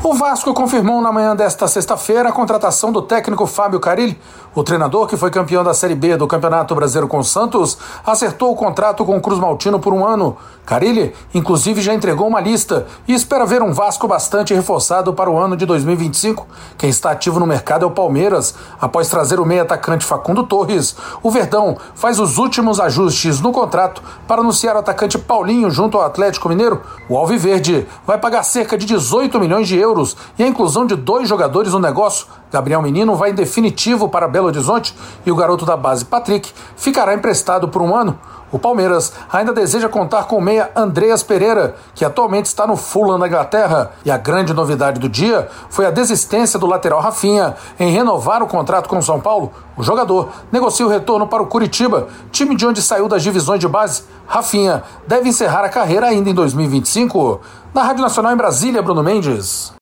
O Vasco confirmou na manhã desta sexta-feira a contratação do técnico Fábio Carille. O treinador, que foi campeão da Série B do Campeonato Brasileiro com o Santos, acertou o contrato com o Cruz Maltino por 1 ano. Carille, inclusive, já entregou uma lista e espera ver um Vasco bastante reforçado para o ano de 2025. Quem está ativo no mercado é o Palmeiras. Após trazer o meio-atacante Facundo Torres, o Verdão faz os últimos ajustes no contrato para anunciar o atacante Paulinho junto ao Atlético Mineiro. O Alviverde vai pagar cerca de 18 milhões de euros e a inclusão de 2 jogadores no negócio. Gabriel Menino vai em definitivo para Belo Horizonte e o garoto da base Patrick ficará emprestado por 1 ano. O Palmeiras ainda deseja contar com o meia Andreas Pereira, que atualmente está no Fulham da Inglaterra. E a grande novidade do dia foi a desistência do lateral Rafinha em renovar o contrato com o São Paulo. O jogador negocia o retorno para o Curitiba, time de onde saiu das divisões de base. Rafinha deve encerrar a carreira ainda em 2025. Na Rádio Nacional em Brasília, Bruno Mendes.